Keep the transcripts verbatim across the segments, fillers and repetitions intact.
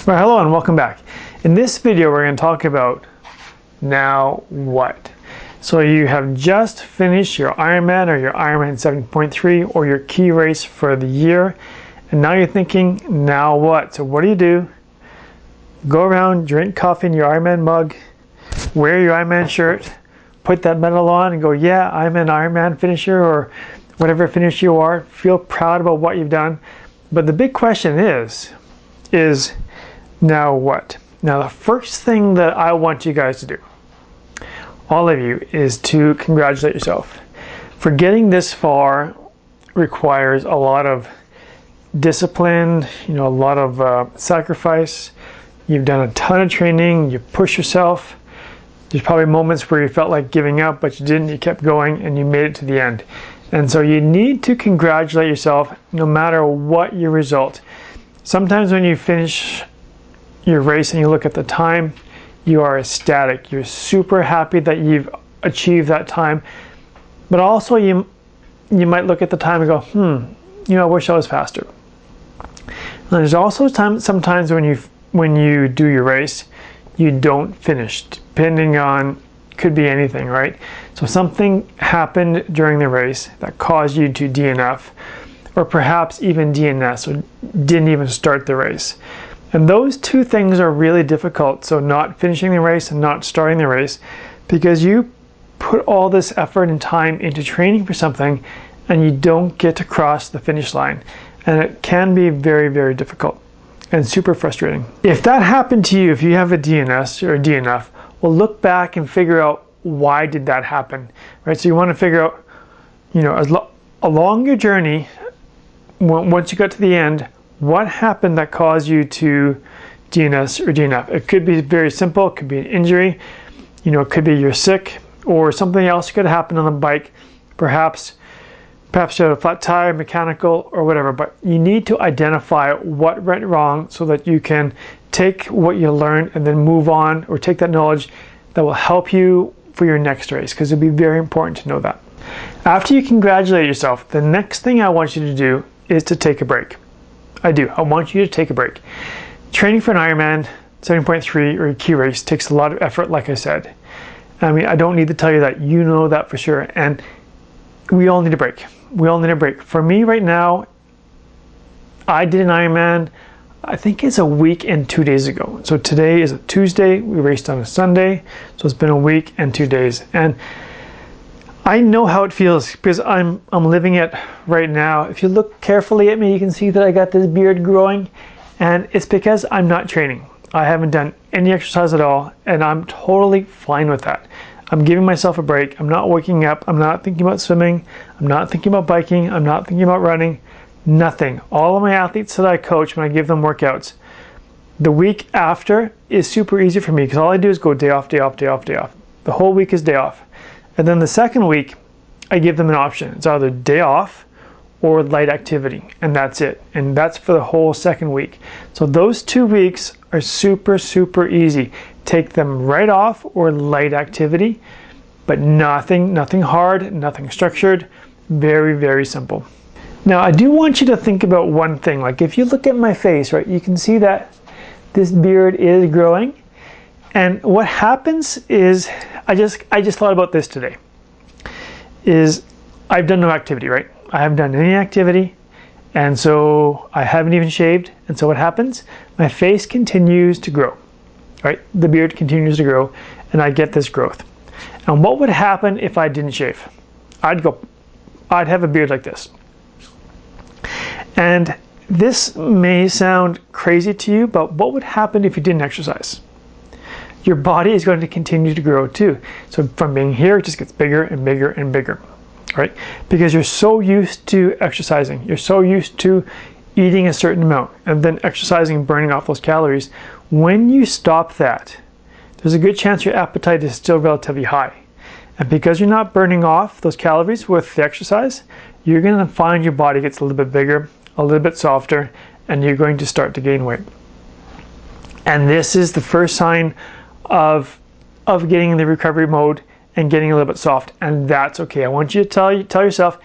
Well, hello and welcome back. In this video, we're going to talk about now what. So you have just finished your Ironman or your Ironman seven point three or your key race for the year, and now you're thinking, now what? So what do you do? Go around, drink coffee in your Ironman mug, wear your Ironman shirt, put that medal on and go, yeah, I'm an Ironman finisher or whatever finish you are. Feel proud about what you've done. But the big question is, is now what? Now the first thing that I want you guys to do, all of you, is to congratulate yourself. For getting this far requires a lot of discipline, you know, a lot of uh, sacrifice. You've done a ton of training, you push yourself. There's probably moments where you felt like giving up, but you didn't, you kept going and you made it to the end. And so you need to congratulate yourself no matter what your result. Sometimes when you finish your race and you look at the time, you are ecstatic. You're super happy that you've achieved that time. But also you you might look at the time and go, hmm, you know, I wish I was faster. And there's also time, sometimes when you when you do your race, you don't finish, depending on, could be anything, right? So something happened during the race that caused you to D N F, or perhaps even D N S, or didn't even start the race. And those two things are really difficult. So not finishing the race and not starting the race, because you put all this effort and time into training for something and you don't get to cross the finish line. And it can be very, very difficult and super frustrating. If that happened to you, if you have a D N S or a D N F, well, look back and figure out, why did that happen, right? So you want to figure out, you know, as lo along your journey, once you got to the end, what happened that caused you to D N S or D N F? It could be very simple. It could be an injury. You know, it could be you're sick, or something else could happen on the bike. Perhaps, perhaps you had a flat tire, mechanical, or whatever. But you need to identify what went wrong so that you can take what you learned and then move on, or take that knowledge that will help you for your next race, because it'll be very important to know that. After you congratulate yourself, the next thing I want you to do is to take a break. I do. I want you to take a break. Training for an Ironman seven point three or a key race takes a lot of effort, like I said. I mean, I don't need to tell you that. You know that for sure. And we all need a break. We all need a break. For me right now, I did an Ironman, I think it's a week and two days ago. So today is a Tuesday. We raced on a Sunday. So it's been a week and two days. And I know how it feels because I'm I'm living it right now. If you look carefully at me, you can see that I got this beard growing, and it's because I'm not training. I haven't done any exercise at all, and I'm totally fine with that. I'm giving myself a break. I'm not waking up. I'm not thinking about swimming. I'm not thinking about biking. I'm not thinking about running. Nothing. All of my athletes that I coach, when I give them workouts, the week after is super easy for me because all I do is go day off, day off, day off, day off. The whole week is day off. And then the second week, I give them an option. It's either day off or light activity, and that's it. And that's for the whole second week. So those two weeks are super, super easy. Take them right off or light activity, but nothing, nothing hard, nothing structured. Very, very simple. Now, I do want you to think about one thing. Like if you look at my face, right, you can see that this beard is growing. And what happens is, I just I just thought about this today, is I've done no activity, right? I haven't done any activity, and so I haven't even shaved. And so what happens? My face continues to grow, right? The beard continues to grow, and I get this growth. And what would happen if I didn't shave? I'd go, I'd have a beard like this. And this may sound crazy to you, but what would happen if you didn't exercise? Your body is going to continue to grow too. So from being here, it just gets bigger and bigger and bigger, right? Because you're so used to exercising. You're so used to eating a certain amount and then exercising and burning off those calories. When you stop that, there's a good chance your appetite is still relatively high. And because you're not burning off those calories with the exercise, you're going to find your body gets a little bit bigger, a little bit softer, and you're going to start to gain weight. And this is the first sign of of getting in the recovery mode and getting a little bit soft, and that's okay. I want you to tell you tell yourself,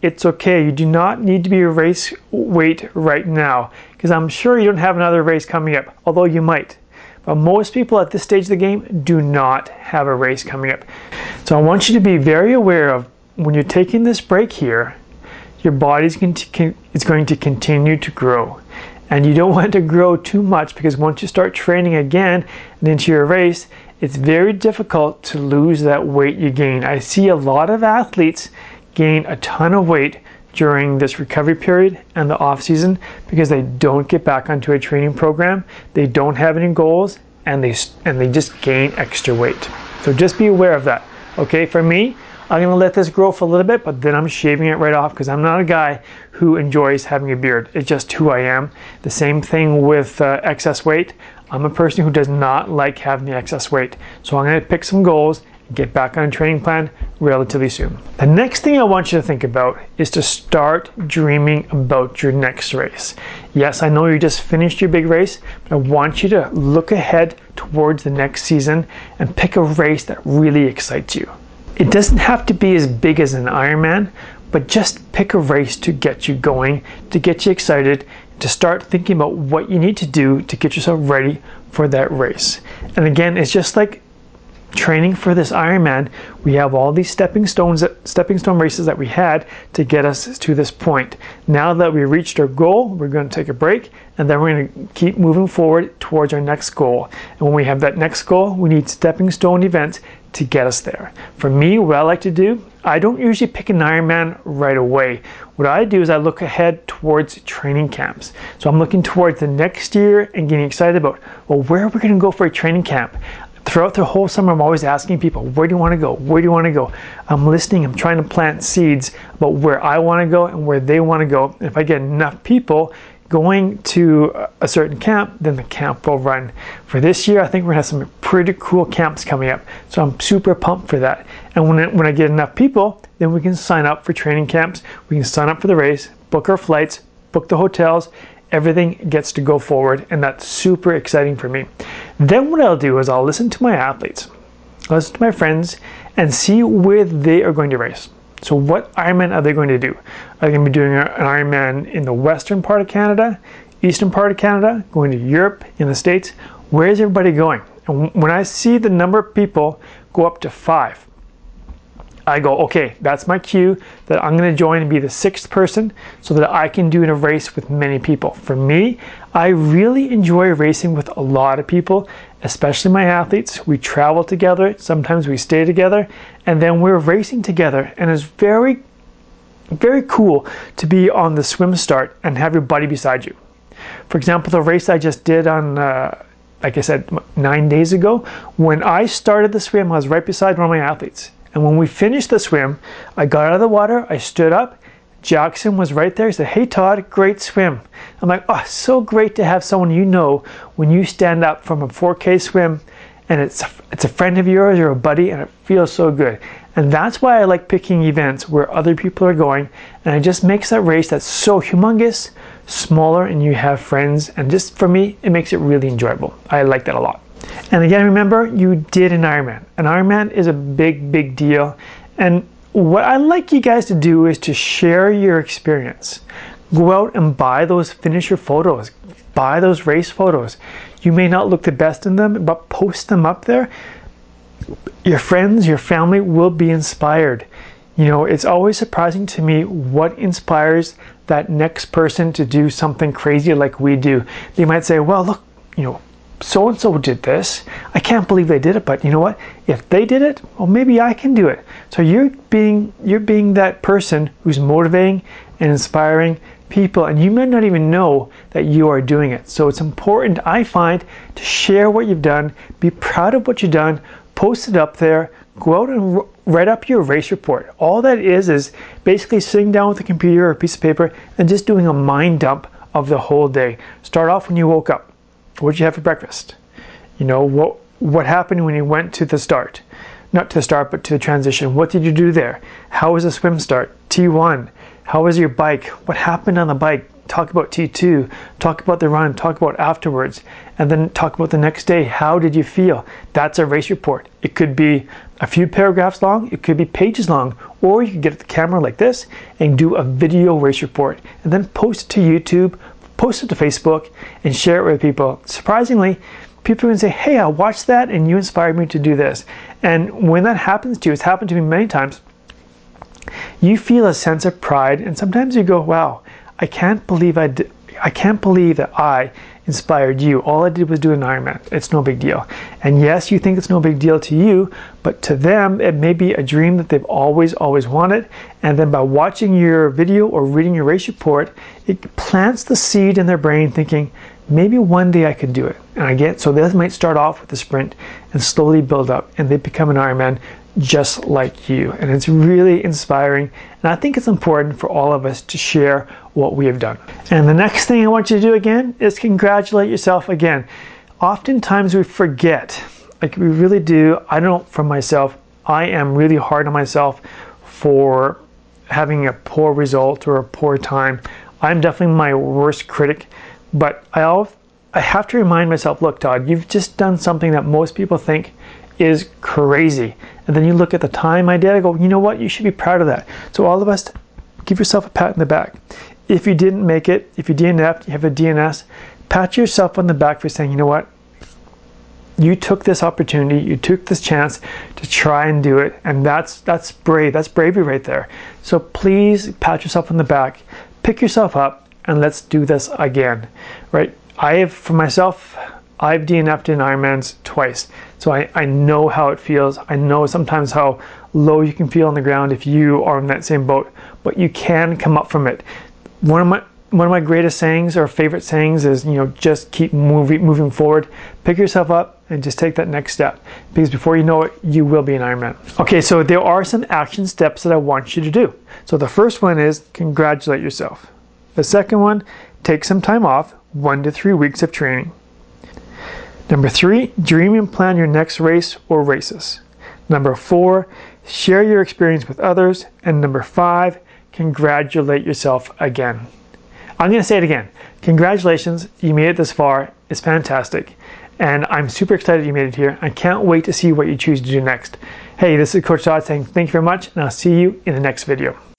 it's okay. You do not need to be a race weight right now, because I'm sure you don't have another race coming up, although you might. But most people at this stage of the game do not have a race coming up. So I want you to be very aware of when you're taking this break here, your body's going to, is going to continue to grow. And you don't want to grow too much, because once you start training again and into your race, it's very difficult to lose that weight you gain. I see a lot of athletes gain a ton of weight during this recovery period and the off season because they don't get back onto a training program, they don't have any goals, and they and they just gain extra weight. So just be aware of that. Okay, for me, I'm gonna let this grow for a little bit, but then I'm shaving it right off because I'm not a guy who enjoys having a beard. It's just who I am. The same thing with uh, excess weight. I'm a person who does not like having the excess weight. So I'm gonna pick some goals and get back on a training plan relatively soon. The next thing I want you to think about is to start dreaming about your next race. Yes, I know you just finished your big race, but I want you to look ahead towards the next season and pick a race that really excites you. It doesn't have to be as big as an Ironman, but just pick a race to get you going, to get you excited, to start thinking about what you need to do to get yourself ready for that race. And again, it's just like training for this Ironman. We have all these stepping stones, stepping stone races that we had to get us to this point. Now that we reached our goal, we're going to take a break, and then we're going to keep moving forward towards our next goal. And when we have that next goal, we need stepping stone events to get us there. For me, what I like to do, I don't usually pick an Ironman right away. What I do is I look ahead towards training camps. So I'm looking towards the next year and getting excited about, well, where are we going to go for a training camp? Throughout the whole summer, I'm always asking people, where do you want to go? Where do you want to go? I'm listening, I'm trying to plant seeds about where I want to go and where they want to go. And if I get enough people going to a certain camp, then the camp will run. For this year, I think we're gonna have some pretty cool camps coming up. So I'm super pumped for that. And when, it, when I get enough people, then we can sign up for training camps. We can sign up for the race, book our flights, book the hotels. Everything gets to go forward, and that's super exciting for me. Then what I'll do is I'll listen to my athletes, I'll listen to my friends, and see where they are going to race. So what Ironman are they going to do? Are they going to be doing an Ironman in the western part of Canada, eastern part of Canada, going to Europe, in the States? Where is everybody going? And when I see the number of people go up to five, I go, okay, that's my cue that I'm going to join and be the sixth person so that I can do in a race with many people. For me, I really enjoy racing with a lot of people, especially my athletes. We travel together, sometimes we stay together, and then we're racing together. And it's very, very cool to be on the swim start and have your buddy beside you. For example, the race I just did on, uh, like I said, nine days ago, when I started the swim, I was right beside one of my athletes. And when we finished the swim, I got out of the water, I stood up, Jackson was right there. He said, hey Todd, great swim. I'm like, oh, so great to have someone you know when you stand up from a four K swim and it's a, it's a friend of yours or a buddy, and it feels so good. And that's why I like picking events where other people are going, and it just makes that race that's so humongous, smaller, and you have friends, and just for me, it makes it really enjoyable. I like that a lot. And again, remember, you did an Ironman. An Ironman is a big, big deal. And what I like you guys to do is to share your experience. Go out and buy those finisher photos. Buy those race photos. You may not look the best in them, but post them up there. Your friends, your family will be inspired. You know, it's always surprising to me what inspires that next person to do something crazy like we do. They might say, well, look, you know, so-and-so did this. I can't believe they did it, but you know what? If they did it, well, maybe I can do it. So you're being, you're being that person who's motivating and inspiring people, and you may not even know that you are doing it. So it's important, I find, to share what you've done, be proud of what you've done, post it up there, go out and write up your race report. All that is is basically sitting down with a computer or a piece of paper and just doing a mind dump of the whole day. Start off when you woke up. What did you have for breakfast? You know, what what happened when you went to the start? Not to the start, but to the transition. What did you do there? How was the swim start? T one. How was your bike? What happened on the bike? Talk about T two. Talk about the run. Talk about afterwards. And then talk about the next day. How did you feel? That's a race report. It could be a few paragraphs long. It could be pages long. Or you can get the camera like this and do a video race report and then post it to YouTube, post it to Facebook, and share it with people. Surprisingly, people can say, hey, I watched that and you inspired me to do this. And when that happens to you, it's happened to me many times, you feel a sense of pride, and sometimes you go, wow, I can't believe I did, I can't believe that I inspired you. All I did was do an Ironman. It's no big deal. And yes, you think it's no big deal to you, but to them, it may be a dream that they've always, always wanted. And then by watching your video or reading your race report, it plants the seed in their brain thinking, maybe one day I could do it. And I get, so they might start off with a sprint and slowly build up, and they become an Ironman just like you. And it's really inspiring. And I think it's important for all of us to share what we have done. And the next thing I want you to do again is congratulate yourself again. Oftentimes we forget, like we really do. I know for myself, I am really hard on myself for having a poor result or a poor time. I'm definitely my worst critic, but I always, I have to remind myself, look, Todd, you've just done something that most people think is crazy. And then you look at the time I did, I go, you know what, you should be proud of that. So all of us, give yourself a pat in the back. If you didn't make it, if you D N F'd, you have a D N S, pat yourself on the back for saying, you know what, you took this opportunity, you took this chance to try and do it, and that's that's brave, that's bravery right there. So please pat yourself on the back, pick yourself up, and let's do this again, right? I have, for myself, I've D N F'd in Ironmans twice, so I, I know how it feels. I know sometimes how low you can feel on the ground if you are in that same boat, but you can come up from it. One of my one of my greatest sayings or favorite sayings is, you know, just keep moving moving forward. Pick yourself up and just take that next step, because before you know it, you will be an Ironman. Okay, so there are some action steps that I want you to do. So the first one is congratulate yourself. The second one, take some time off, one to three weeks of training. Number three, dream and plan your next race or races. Number four, share your experience with others. And number five, congratulate yourself again. I'm going to say it again. Congratulations, you made it this far. It's fantastic. And I'm super excited you made it here. I can't wait to see what you choose to do next. Hey, this is Coach Todd saying thank you very much, and I'll see you in the next video.